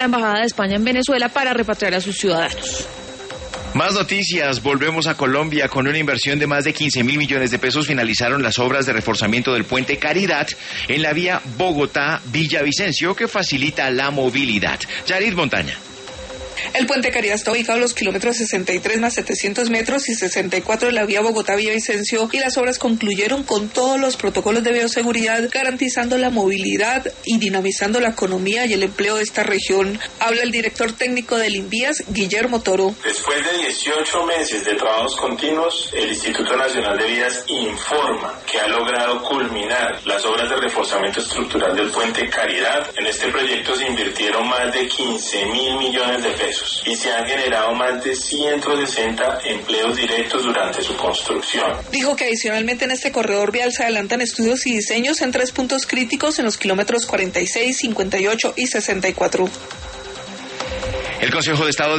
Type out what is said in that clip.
la Embajada de España en Venezuela para repatriar a sus ciudadanos. Más noticias, volvemos a Colombia. Con una inversión de más de 15.000 millones de pesos finalizaron las obras de reforzamiento del puente Caridad en la vía Bogotá-Villavicencio, que facilita la movilidad. Yarid Montaña. El puente Caridad está ubicado a los kilómetros 63 más 700 metros y 64 de la vía Bogotá-Villavicencio, y las obras concluyeron con todos los protocolos de bioseguridad, garantizando la movilidad y dinamizando la economía y el empleo de esta región. Habla el director técnico del INVÍAS, Guillermo Toro. Después de 18 meses de trabajos continuos, el Instituto Nacional de Vías informa que ha logrado culminar las obras de reforzamiento estructural del puente Caridad. En este proyecto se invirtieron más de 15.000 millones de pesos y se han generado más de 160 empleos directos durante su construcción. Dijo que adicionalmente en este corredor vial se adelantan estudios y diseños en 3 puntos críticos en los kilómetros 46, 58 y 64. El Consejo de Estado